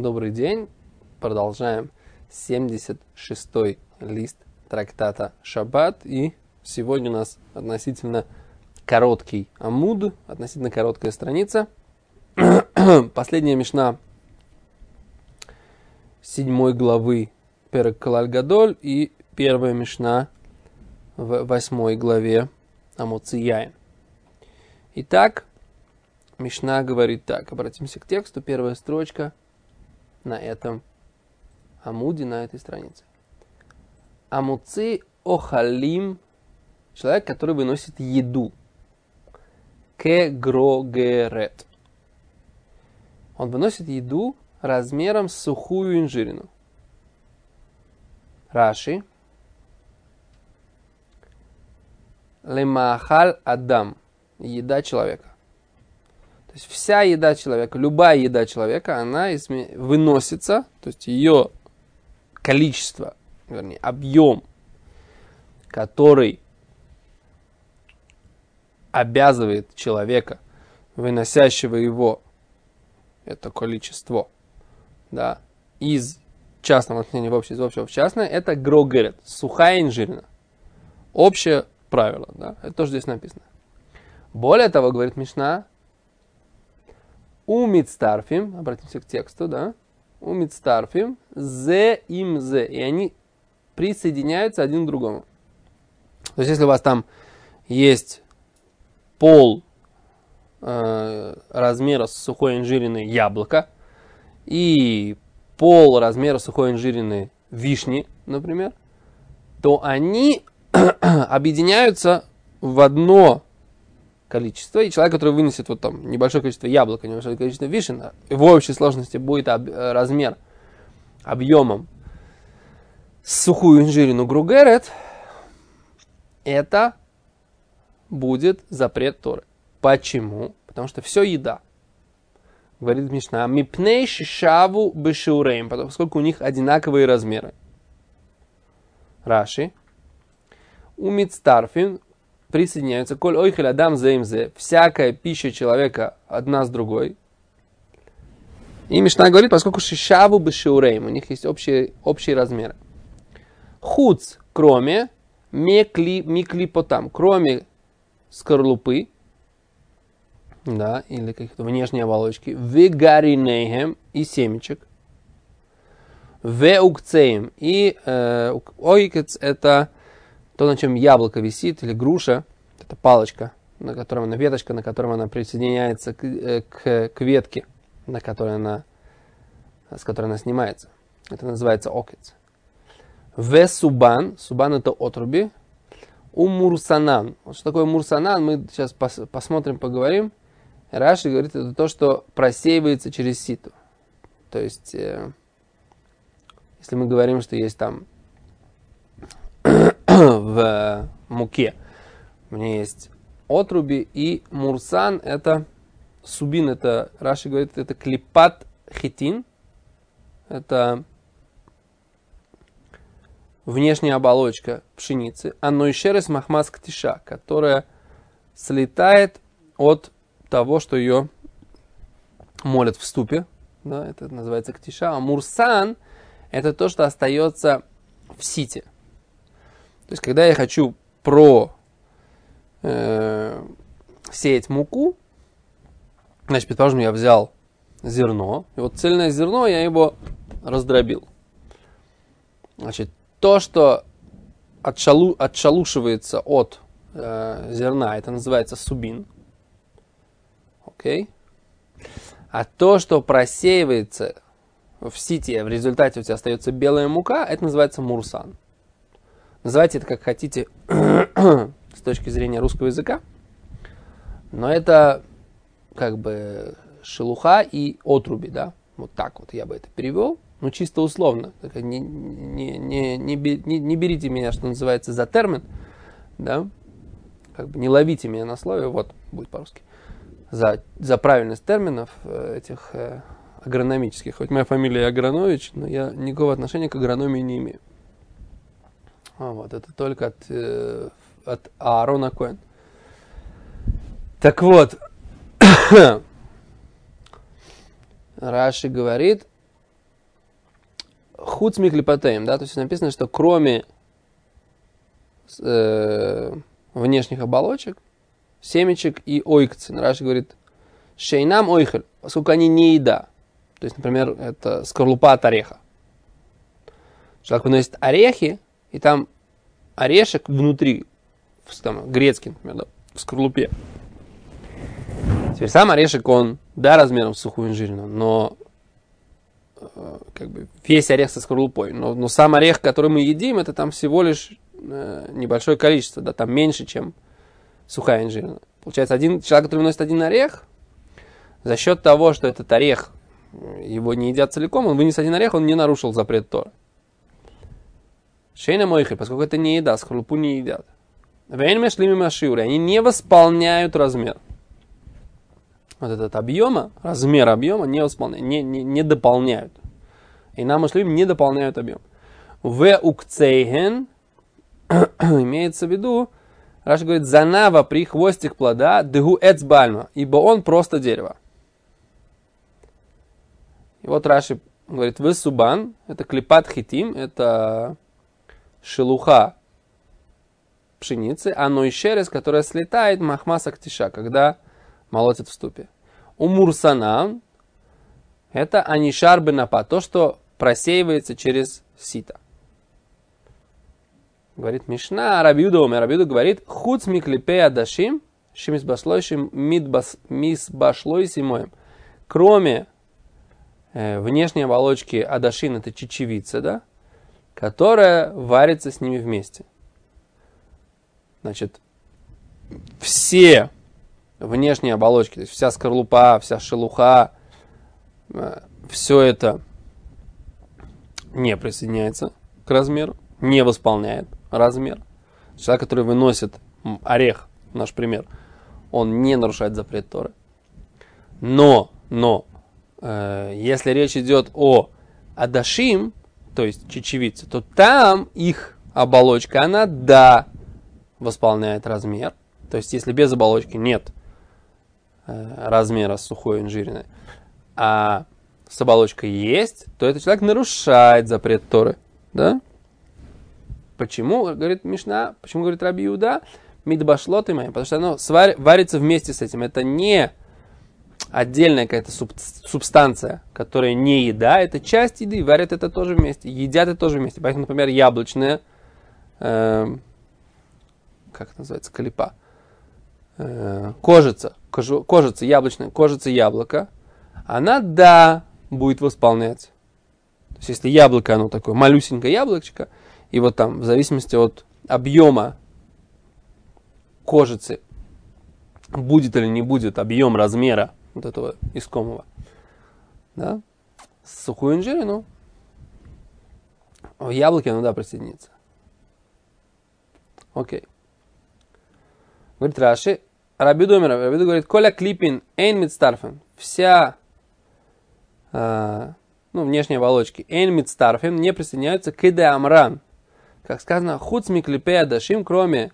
Добрый день. Продолжаем 76-й лист трактата Шаббат. И сегодня у нас относительно короткий амуд, относительно короткая страница. Последняя мишна 7 главы Перек Клаль Гадоль и первая мишна в 8 главе Амоци Яин. Итак, мишна говорит так. Обратимся к тексту. Первая строчка на этом амуде, на этой странице. Амоци охалим, человек, который выносит еду. Кегрогерет. Он выносит еду размером с сухую инжирину. Раши. Лемахаль адам. Еда человека. То есть вся еда человека, любая еда человека, она выносится, то есть ее количество, вернее, объем, который обязывает человека, выносящего его, это количество, да, из частного отношения в общее, из общего в частное, это грогерет, сухая инжирина. Общее правило, да, это тоже здесь написано. Более того, говорит Мишна, умицтарфим, обратимся к тексту, да, умицтарфим, зе им зе, и они присоединяются один к другому. То есть, если у вас там есть пол размера сухой инжирины яблока и пол размера сухой инжирины вишни, например, то они объединяются в одно количество, и человек, который вынесет вот там небольшое количество яблок, небольшое количество вишен, в общей сложности будет размер объемом сухую инжирину гругерет, это будет запрет Торы. Почему? Потому что все еда. Говорит Мишна, мипней шишаву бешиурейм, поскольку у них одинаковые размеры. Раши. Умицтарфин присоединяются, коль ойхель адам зеимзе, всякая пища человека одна с другой. И Мишна говорит, поскольку шишаву бешиурейм, у них есть общие размеры. Хуц, кроме миклипотам, кроме скорлупы, да, или каких-то внешней оболочки, вегаринейхем и семечек, веукцеем, и ойкец это то, на чем яблоко висит, или груша, это палочка, на которой она, веточка, на которой она присоединяется к ветке, с которой она снимается. Это называется окец. В субан, субан это отруби, у мурсанан. Вот что такое мурсанан, мы сейчас посмотрим, поговорим. Раши говорит, это то, что просеивается через сито. То есть, если мы говорим, что есть там в муке, у меня есть отруби, и мурсан, это субин, это, Раши говорит, это клипат хитин, это внешняя оболочка пшеницы, анойшерес махмас ктиша, которая слетает от того, что ее молят в ступе, да, это называется ктиша, а мурсан это то, что остается в сите. То есть, когда я хочу сеять муку, значит, предположим, я взял зерно, и вот цельное зерно, я его раздробил. Значит, то, что отшелушивается от зерна, это называется субин. Окей? А то, что просеивается в сите, в результате у тебя остается белая мука, это называется мурсан. Называйте это как хотите с точки зрения русского языка, но это как бы шелуха и отруби, да, вот так вот я бы это перевел, ну чисто условно, не берите меня, что называется, за термин, да, как бы не ловите меня на слове, вот будет по-русски, за правильность терминов этих агрономических, хоть моя фамилия Агранович, но я никакого отношения к агрономии не имею. Вот, это только от Аарона Коэн. Так вот, Раши говорит, хуц миклипатеем, да, то есть написано, что кроме внешних оболочек, семечек и ойкцин. Раши говорит, шейнам ойхель, поскольку они не еда. То есть, например, это скорлупа от ореха. Человек выносит орехи, и там орешек внутри, там, грецкий, например, да, в скорлупе. Теперь сам орешек, он, да, размером с сухую инжирину, но как бы весь орех со скорлупой. Но сам орех, который мы едим, это там всего лишь небольшое количество, да, там меньше, чем сухая инжирина. Получается, один человек, который выносит один орех, за счет того, что этот орех, его не едят целиком, он вынес один орех, он не нарушил запрет Торы. Шейна мойхи, поскольку это не еда, скорлупу не едят. Они не восполняют размер. Вот этот размер объема не восполняют, не дополняют. И нам муслим не дополняют объем. В укцейген имеется в виду, Раши говорит, занава при хвостик плода дегу эцбальма, ибо он просто дерево. И вот Раши говорит, вы субан, это клипат хитим, это шелуха пшеницы, а нойшерес, которая слетает махмаса ктиша, когда молотят в ступе. Умурсанан, это анишар бенапа, то, что просеивается через сито. Говорит Мишна, Рабиуда говорит, хуц миклипея дашим, шимисбашлойшим мисбашлойсимоем. Кроме внешней оболочки адашин, это чечевица, да, которая варится с ними вместе. Значит, все внешние оболочки, то есть вся скорлупа, вся шелуха, все это не присоединяется к размеру, не восполняет размер. Человек, который выносит орех, наш пример, он не нарушает запрет Торы. Но если речь идет о адашим, то есть чечевице, то там их оболочка, она, да, восполняет размер. То есть, если без оболочки нет размера сухой инжирины, а с оболочкой есть, то этот человек нарушает запрет Торы. Да? Почему, говорит Мишна, почему говорит Раби Иуда? Мидбашлот и моим, потому что оно варится вместе с этим. Это не отдельная какая-то субстанция, которая не еда, это часть еды, варят это тоже вместе, едят это тоже вместе. Поэтому, например, яблочная, как это называется, калипа, кожица яблочная, кожица яблока, она, да, будет восполняться. То есть, если яблоко, оно такое малюсенькое яблочко, и вот там, в зависимости от объема кожицы, будет или не будет объем размера вот этого искомого, да, сухую инжирину, в яблоке оно, да, присоединится. Окей. Говорит Раши, Рабиуда говорит, коля клипин эйн мидстарфен, вся внешние оболочки эйн мидстарфен не присоединяются к иде амран. Как сказано, хуц миклипея дашим, кроме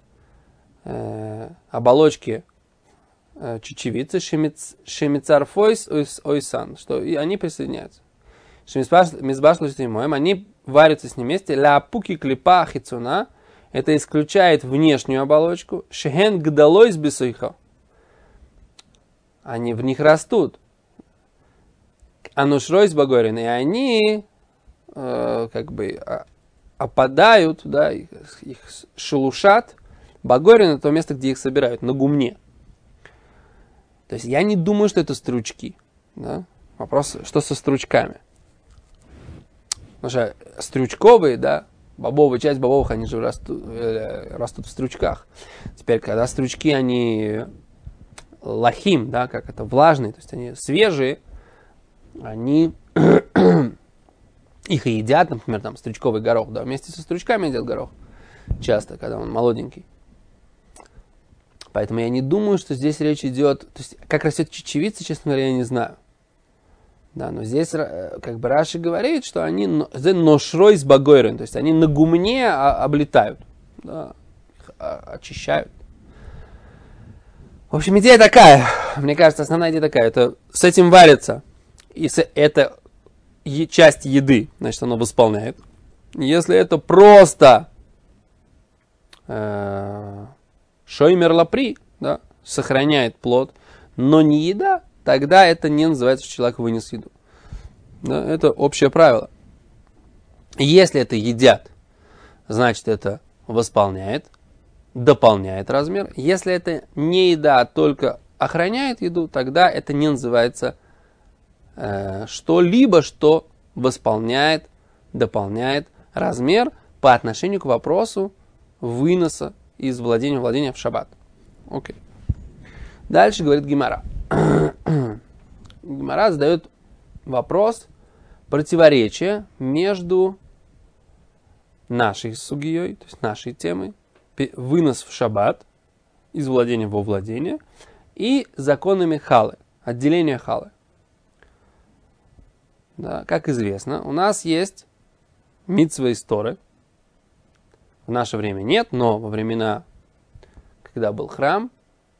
оболочки чечевицы, шемицарфойс ойсан, что и они присоединяются. Шемицбашлустимоем, они варятся с ним вместе, ля пуки клипа хицуна, это исключает внешнюю оболочку, шехен гдалойс бисойха, они в них растут, анушройс багорин, и они как бы опадают, да, их шелушат, багорин это то место, где их собирают, на гумне. То есть я не думаю, что это стручки. Да? Вопрос, что со стручками? Потому что стручковые, да, часть бобовых, они же растут в стручках. Теперь, когда стручки, они лахим, да, как это, влажные, то есть они свежие, они их и едят, например, там, стручковый горох, да, вместе со стручками едят горох. Часто, когда он молоденький. Поэтому я не думаю, что здесь речь идет... То есть, как растет чечевица, честно говоря, я не знаю. Да, но здесь как бы Раши говорит, что они ношрой с багойрен, то есть они на гумне облетают, да, очищают. В общем, идея такая, мне кажется, основная идея такая, это с этим варится, и это часть еды, значит, оно восполняет. Если это просто шоймер лапри, да, сохраняет плод, но не еда, тогда это не называется, что человек вынес еду. Да, это общее правило. Если это едят, значит, это восполняет, дополняет размер. Если это не еда, а только охраняет еду, тогда это не называется что-либо, что восполняет, дополняет размер по отношению к вопросу выноса из владения в владение в шаббат. Окей. Дальше говорит Гемара. Гемара задает вопрос противоречия между нашей сугией, то есть нашей темой, вынос в шаббат из владения во владение, и законами халы, отделения халы. Да, как известно, у нас есть мицва из Торы. В наше время нет, но во времена, когда был храм,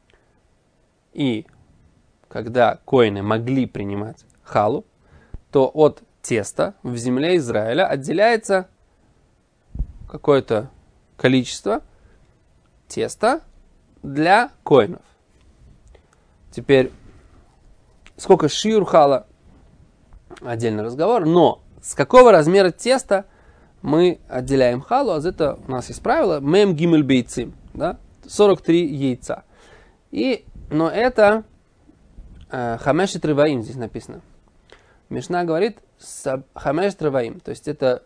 и когда коэны могли принимать халу, то от теста в земле Израиля отделяется какое-то количество теста для коэнов. Теперь, сколько шиур хала, отдельный разговор, но с какого размера теста мы отделяем халу, а это у нас есть правило, мем гимель бейцим, да, 43 яйца. Но это хамешет реваим здесь написано. Мишна говорит хамешет реваим, то есть это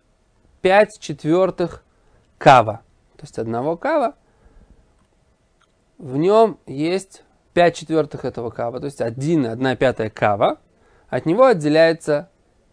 5/4 кава, то есть одного кава, в нем есть 5/4 этого кава, то есть 1/5 кава, от него отделяется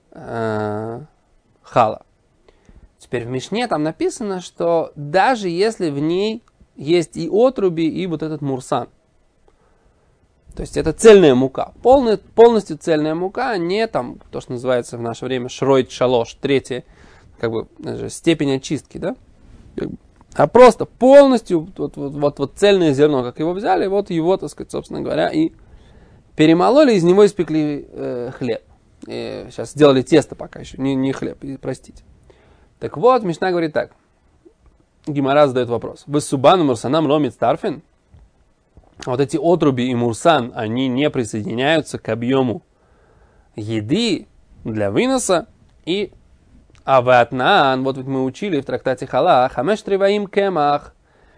хала. Теперь в Мишне там написано, что даже если в ней есть и отруби, и вот этот мурсан, то есть это цельная мука, полностью цельная мука, не там то, что называется в наше время шройт шалош, третья как бы степень очистки, да? А просто полностью вот цельное зерно, как его взяли, вот его, так сказать, собственно говоря, и перемололи, из него испекли хлеб. Сейчас сделали тесто пока еще, не хлеб, простите. Так вот, Мишна говорит так. Гемара задает вопрос. Вы субану мурсанам ломит старфин? Вот эти отруби и мурсан, они не присоединяются к объему еды для выноса. И аватнан, вот мы учили в трактате Хала, хамеш треваим кемах,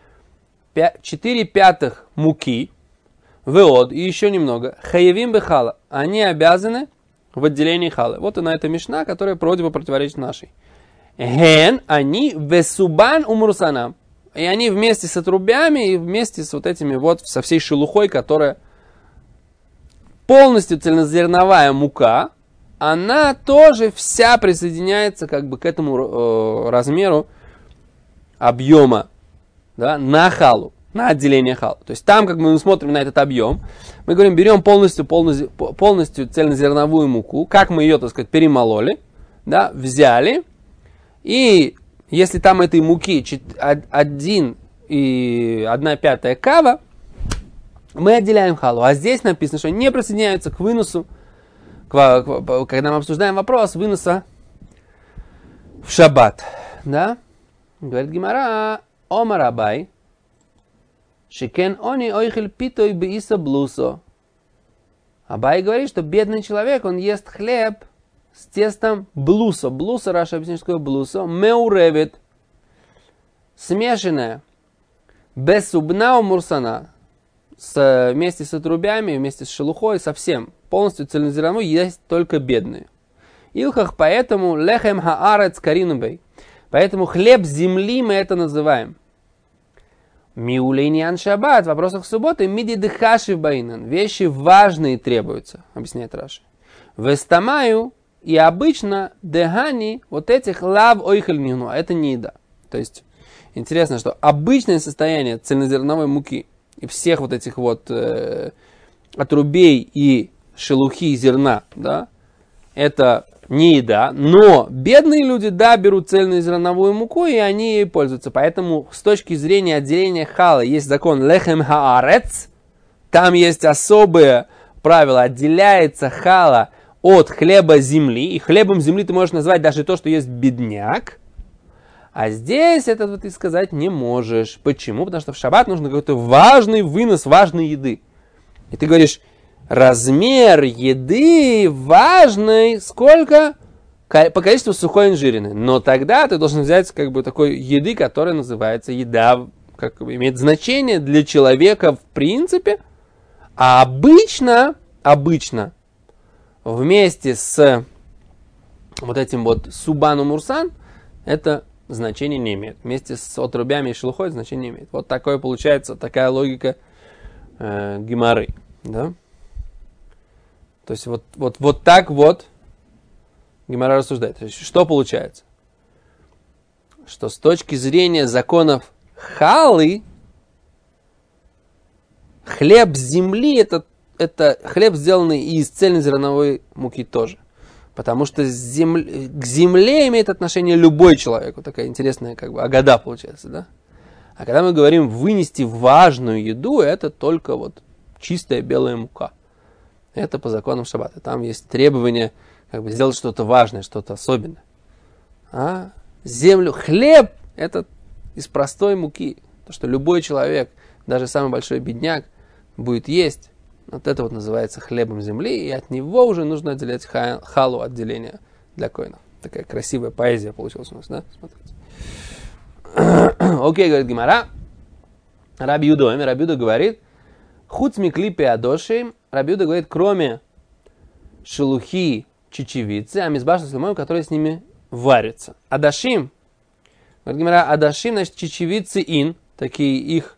4/5 муки, веод, и еще немного, хаевим бехала, они обязаны в отделении халы. Вот и на этой мишна, которая вроде бы противоречит нашей. Ген, они весубан умурсанам. И они вместе с отрубями и вместе с вот этими вот, со всей шелухой, которая полностью цельнозерновая мука, она тоже вся присоединяется как бы к этому размеру объема, да, на халу, на отделение халу. То есть там, как мы смотрим на этот объем, мы говорим, берем полностью цельнозерновую муку, как мы ее, так сказать, перемололи, да, взяли, и если там этой муки 1/5 кава, мы отделяем халу. А здесь написано, что не присоединяются к выносу, когда мы обсуждаем вопрос выноса в шаббат. Да? Говорит Гемара, омар Абай, шикен они ойхель питой беиса блусо. Абай говорит, что бедный человек, он ест хлеб с тестом блусо. Блусо, Раша объясняет, что такое блусо. Меуревит, смешанное, без субна мурсана, вместе с отрубями, вместе с шелухой, совсем. Полностью цельнозерновой есть только бедные. Илхах, поэтому лехем хаарец каринубей. Поэтому хлеб земли мы это называем. Миулейниан шаббат, в вопросах субботы, миди дыхаши баинан. Вещи важные требуются, объясняет Раши. Вестамаю, и обычно дегани вот этих лав ойхель нигну, а это не еда. То есть, интересно, что обычное состояние цельнозерновой муки и всех вот этих вот отрубей и шелухи зерна, да, это не еда, но бедные люди, да, берут цельнозерновую муку, и они ей пользуются. Поэтому с точки зрения отделения хала есть закон лехем хаарец, там есть особые правила, отделяется хала от хлеба земли, и хлебом земли ты можешь назвать даже то, что есть бедняк, а здесь это вот ты сказать не можешь. Почему? Потому что в шаббат нужно какой-то важный вынос важной еды. И ты говоришь, размер еды важный, сколько? По количеству сухой инжирины. Но тогда ты должен взять как бы такой еды, которая называется еда, как бы имеет значение для человека в принципе. А обычно вместе с вот этим вот субану мурсан это значения не имеет. Вместе с отрубями и шелухой значения не имеет. Вот такое получается, такая логика гемары. Да? То есть вот так вот гемара рассуждает. То есть, что получается? Что с точки зрения законов халы, хлеб с земли это хлеб, сделанный из цельнозерновой муки тоже. Потому что к земле имеет отношение любой человек. Вот такая интересная как бы агада получается, да? А когда мы говорим вынести важную еду, это только вот чистая белая мука. Это по законам шаббата. Там есть требование как бы сделать что-то важное, что-то особенное. А землю, хлеб, это из простой муки. То, что любой человек, даже самый большой бедняк, будет есть. Вот это вот называется хлебом земли, и от него уже нужно отделять халу, отделение для коинов. Такая красивая поэзия получилась у нас, да? Смотрите. Окей, говорит Гемара. Раби Юда говорит, хуцми клипе адошим, Раби Юда говорит, кроме шелухи чечевицы, а мизбаш с лимоном, который с ними варится. Адашим, говорит Гемара, адашим, значит, чечевицы ин, такие их,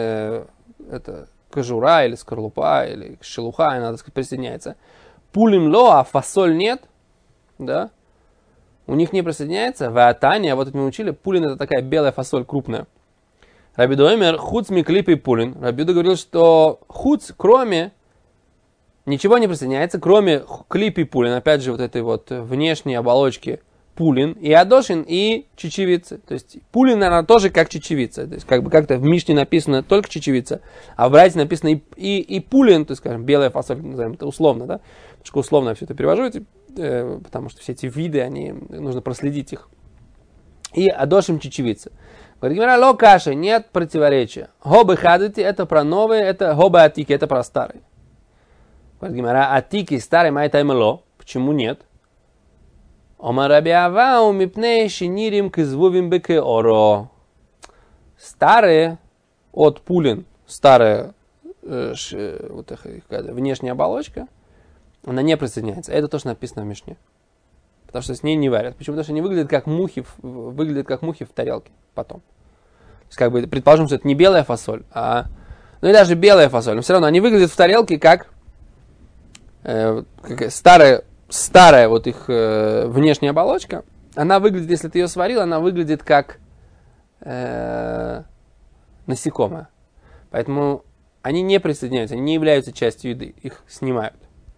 это кожура или скорлупа, или шелуха, она, так сказать, присоединяется. Пулим ло, а фасоль нет, да, у них не присоединяется. Ваатани, а вот это мы учили, пулин это такая белая фасоль крупная. Раби Доэмер, хуц миклипи пулин. Раби Юда говорил, что хуц, кроме, ничего не присоединяется, кроме клипи пулин, опять же, вот этой вот внешней оболочки пулин, и адошин, и чечевицы. То есть пулин, она тоже как чечевица. То есть как бы как-то в Мишне написано только чечевица, а в Брайте написано и пулин, то есть, скажем, белая фасоль, назовем это условно, да? Потому условно я все это перевожу, потому что все эти виды, они, нужно проследить их. И адошим чечевица. Говорит, Гемара, ло каши, нет противоречия. Хобы хадити, это про новые, это хобы атики, это про старые. Говорит, Гемара, атики, старый, майтаймело, почему нет? Омар Раби Авау мипней шинирим кизвувим беке оро. Старые от пулин, старая вот внешняя оболочка, она не присоединяется. Это то, что написано в Мишне. Потому что с ней не варят. Почему? Потому что они выглядят как мухи в тарелке потом. То есть, как бы, предположим, что это не белая фасоль, ну и даже белая фасоль, но все равно они выглядят в тарелке как старая вот их внешняя оболочка. Она выглядит, если ты ее сварил, она выглядит как насекомое. Поэтому они не присоединяются, они не являются частью еды, их снимают.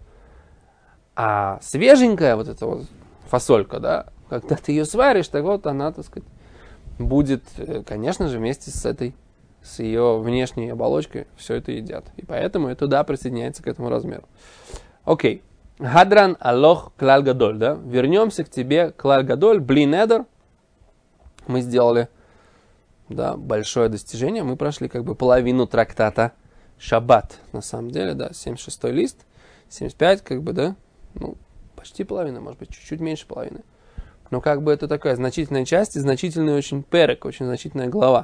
А свеженькая вот эта вот фасолька, да, когда ты ее сваришь, так вот она, так сказать, будет, конечно же, вместе с ее внешней оболочкой все это едят. И поэтому это, да, присоединяется к этому размеру. Окей. Хадран алох клаль гадоль, да. Вернемся к тебе, клаль гадоль, блин эдер. Мы сделали, да, большое достижение. Мы прошли как бы половину трактата Шаббат, на самом деле, да, 76-й лист, 75, как бы, да, ну, почти половина, может быть, чуть-чуть меньше половины. Но как бы это такая значительная часть и значительный очень перек, очень значительная глава.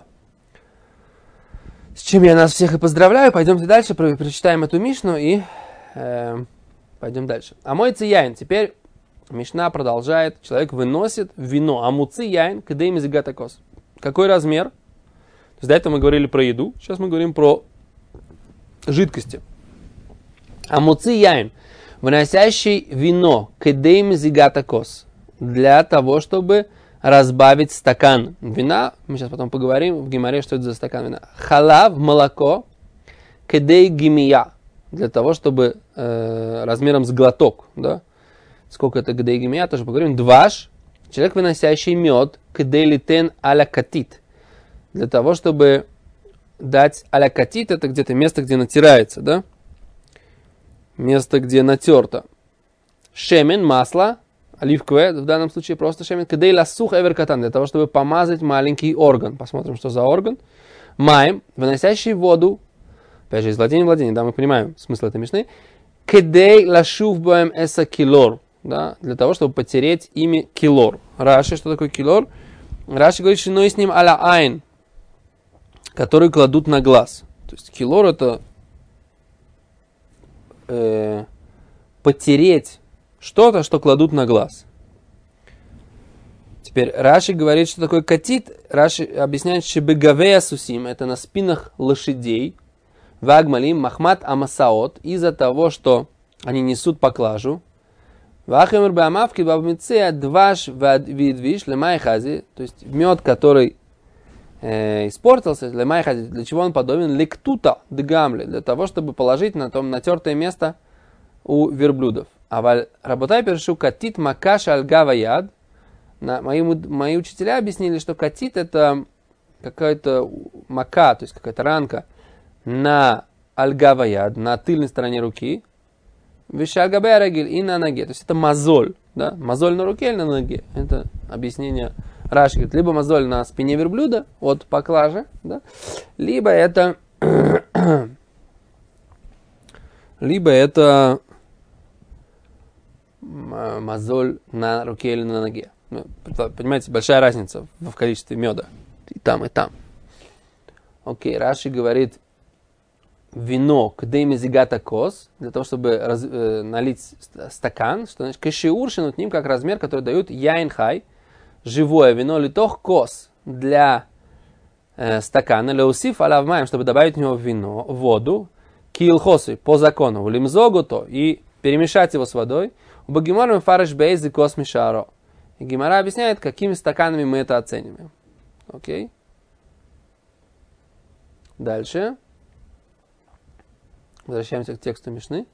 С чем я нас всех и поздравляю. Пойдемте дальше, прочитаем эту Мишну и пойдем дальше. Амойцы яин. Теперь Мишна продолжает. Человек выносит вино. Амуцы яин, кадейми зигатакос. Какой размер? То есть до этого мы говорили про еду. Сейчас мы говорим про жидкости. Амуцы яин. Выносящий вино. Кадейми зигатакос. Для того, чтобы разбавить стакан вина. Мы сейчас потом поговорим в гемаре, что это за стакан вина. Халав, молоко. Кадей гимия. Для того, чтобы размером с глоток, да? Сколько это кадей гимия, тоже поговорим. Дваш. Человек, выносящий мед. Кадей литен аля катит. Для того, чтобы дать аля катит, это где-то место, где натирается, да? Место, где натерто. Шемен, масло, оливковое, в данном случае просто шемен. Кедей ласух эверкатан, для того, чтобы помазать маленький орган. Посмотрим, что за орган. Маем, выносящий воду. Опять же, из владения, да, мы понимаем смысл этой мишны. Кедей лашув боем эса килор. Да, для того, чтобы потереть ими килор. Раши, что такое килор? Раши говорит, что и с ним аля айн, который кладут на глаз. То есть килор это потереть что-то, что кладут на глаз. Теперь Раши говорит, что такое катит. Раши объясняет, что бегавея сусим, это на спинах лошадей. Вагмалим махмат амасаот, из-за того, что они несут поклажу. Вахемер бамавки бабмицея дваш видвиш лемайхази, то есть мед, который испортился, лемайхази, для чего он подобен? Лектута дгамли, для того, чтобы положить на том натертое место у верблюдов. А работай першу катит макаш альгава яд. Мои учителя объяснили, что катит это какая-то мака, то есть какая-то ранка на альгава яд, на тыльной стороне руки. Вишагабе рагиль и на ноге. То есть это мозоль. Да? Мозоль на руке или на ноге. Это объяснение Раши. Либо мозоль на спине верблюда от поклажи, да? Либо это мозоль на руке или на ноге. Понимаете, большая разница в количестве меда. И там, и там. Окей, Раши говорит, вино, кдеймизигата кос, для того, чтобы налить стакан, что значит кашиуршин от ним, как размер, который дают яйнхай, живое вино, литох кос для стакана, леусиф алавмаем, чтобы добавить в него вино, воду, килхосы, по закону, лимзогуто, и перемешать его с водой, у багиморем фареш бейзи кос мишаро. И Гемара объясняет, какими стаканами мы это оцениваем. Окей. Дальше. Возвращаемся к тексту Мишны.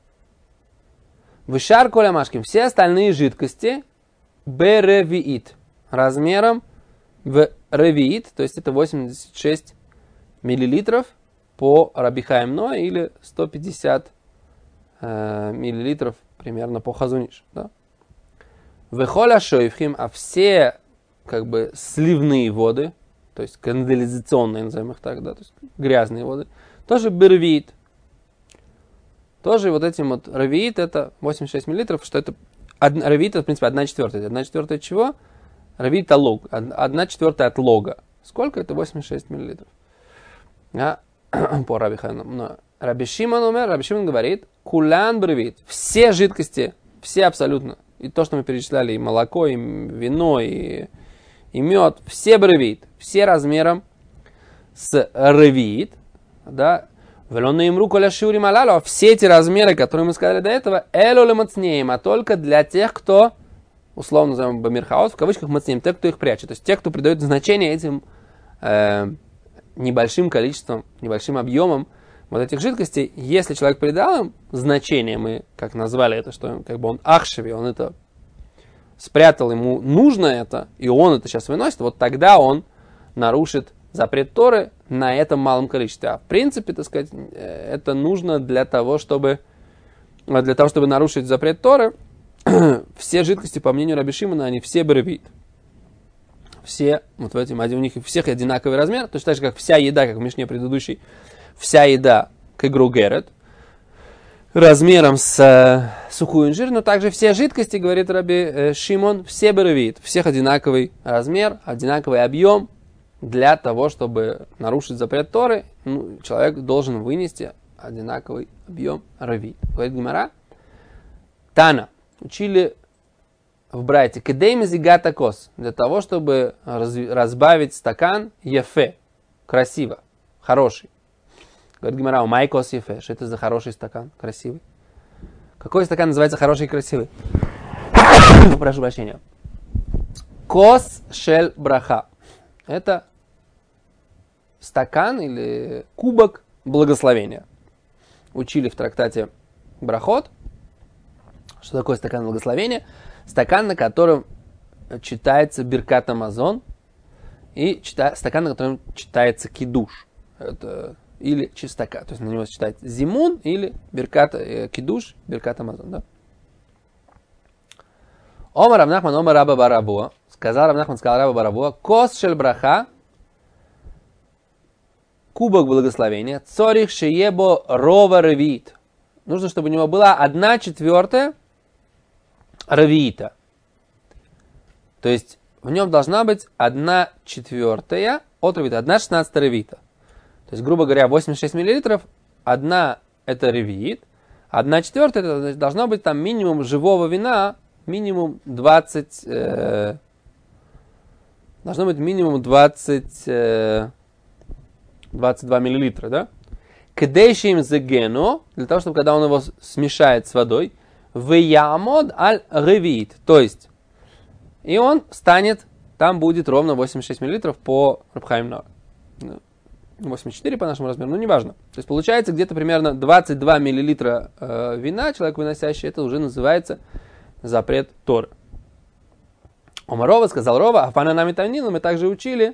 Вышар колямашким. Все остальные жидкости беревиит. Размером в ревиит. То есть это 86 миллилитров по Раби Хаим Ной или 150 миллилитров примерно по Хазуниш. Да? Вехоля шойфхим. А все как бы сливные воды, то есть канализационные, назовем их так, да, то есть грязные воды, тоже беревиит. Тоже вот этим вот равиит это 86 миллилитров, что это равиит это в принципе 1/4. 1/4 чего? Равиит это лог. 1/4 от лога. Сколько? Это 86 миллилитров. По Раби Хану. Раби Шимон говорит, кулян бревит. Все жидкости, все абсолютно. И то, что мы перечисляли, и молоко, и вино, и мед, все бревит. Все размером с равиит, да. Все эти размеры, которые мы сказали до этого, а только для тех, кто, условно назовем бамирхаот, в кавычках мацнеем, тех, кто их прячет. То есть тех, кто придает значение этим небольшим количеством, небольшим объемом вот этих жидкостей. Если человек придал им значение, мы как назвали это, что как бы он ахшеви, он это спрятал, ему нужно это, и он это сейчас выносит, вот тогда он нарушит запрет Торы на этом малом количестве. А в принципе, так сказать, это нужно для того, чтобы нарушить запрет Торы. Все жидкости, по мнению Раби Шимона, они все беревит. Все, вот в этом, у них у всех одинаковый размер, точно так же, как вся еда, как в Мишне предыдущей, вся еда к игру герет, размером с сухую инжир, но также все жидкости, говорит Раби Шимон, все беревит. Всех одинаковый размер, одинаковый объем. Для того, чтобы нарушить запрет Торы, человек должен вынести одинаковый объем равит. Говорит Гемара, Тана, учили в брайте, кедеймезигата кос, для того, чтобы разбавить стакан ефе, красиво, хороший. Говорит Гемара, майкос ефе, что это за хороший стакан, красивый? Какой стакан называется хороший и красивый? Прошу прощения. Кос шель браха. Это стакан или кубок благословения. Учили в трактате Брахот, что такое стакан благословения. Стакан, на котором читается Биркат Амазон, и стакан, на котором читается Кидуш. Это, или чистока. То есть на него читается Зимун или Биркат Кидуш, Биркат Амазон. Да? Омар Рав Нахман, омар Раба бар Абуа. Сказал Рав Нахман, сказал Раба бар Абуа. Кос шель браха. Кубок благословения. Цорих шеебо рова ревит. Нужно, чтобы у него была 1/4 ревита. То есть в нем должна быть 1/4 от ревита, 1/16 ревита. То есть, грубо говоря, 86 миллилитров, 1 это ревит, 1/4 это должно быть там минимум живого вина, минимум 20, должно быть минимум 22 миллилитра, да? Кдейшим зегену, для того, чтобы когда он его смешает с водой, веямод аль ревит, то есть, и он станет, там будет ровно 86 миллилитров по Рав Хаим Наар. 84 по нашему размеру, ну неважно. То есть получается где-то примерно 22 миллилитра вина, человек выносящий, это уже называется запрет Торы. Омар Рова, сказал Рова, афана нами тавнила, мы также учили,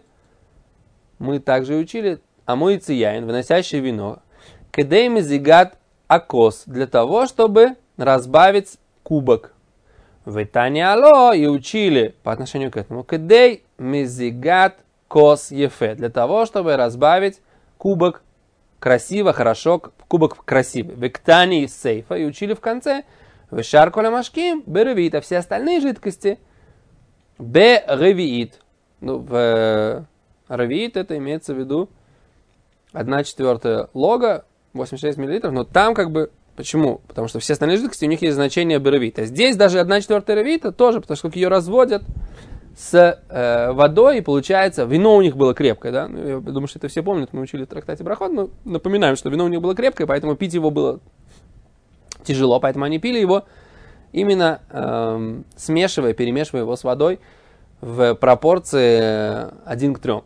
амуицы яин, выносящий вино, кедей мезигат акос, для того, чтобы разбавить кубок. Витани ало, и учили по отношению к этому, кедей мезигат кос ефе, для того, чтобы разбавить кубок красиво, хорошо, кубок красивый. Вектани из сейфа, и учили в конце, вешар коля машким, беревит, а все остальные жидкости, беревит. Ну, в ревит это имеется в виду 1/4 лога, 86 мл, но там как бы, почему? Потому что все остальные жидкости, у них есть значение беревита. Здесь даже 1/4 ревита тоже, потому что ее разводят с водой, и получается, вино у них было крепкое, да? Я думаю, что это все помнят, мы учили в трактате Брахот, но напоминаем, что вино у них было крепкое, поэтому пить его было тяжело, поэтому они пили его именно смешивая, перемешивая его с водой в пропорции 1:3.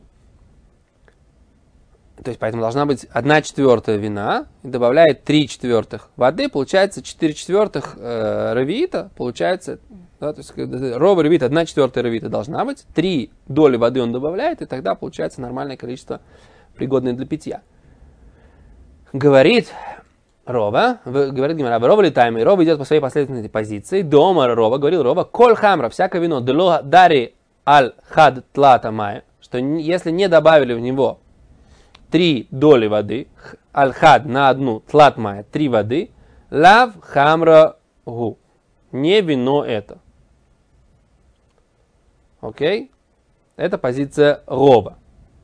То есть, поэтому должна быть 1/4 вина, и добавляет 3/4 воды, получается 4/4 ревита, получается, да, то есть, рова ревита, 1/4 ревита должна быть, 3 доли воды он добавляет, и тогда получается нормальное количество, пригодное для питья. Говорит Рова, говорит Гемара, Рова летаем, и Рова идет по своей последовательной позиции, дома Рова, говорил Рова, коль хамра, всякое вино, дело дари аль хад тлата мая, что если не добавили в него 3 доли воды, аль-хад на одну, тлат мая, 3 воды, лав хамра гу. Не вино это. Окей? Это позиция Рова.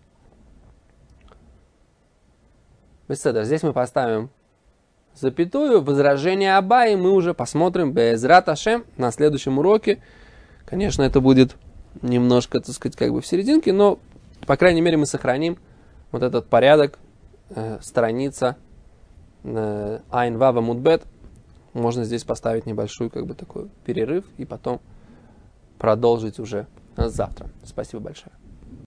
Беседа. Здесь мы поставим запятую. Возражение Абаи мы уже посмотрим безрат Ашем на следующем уроке. Конечно, это будет немножко, так сказать, как бы в серединке, но, по крайней мере, мы сохраним вот этот порядок, страница Айн Вава Мудбет. Можно здесь поставить небольшой как бы такой перерыв и потом продолжить уже завтра. Спасибо большое.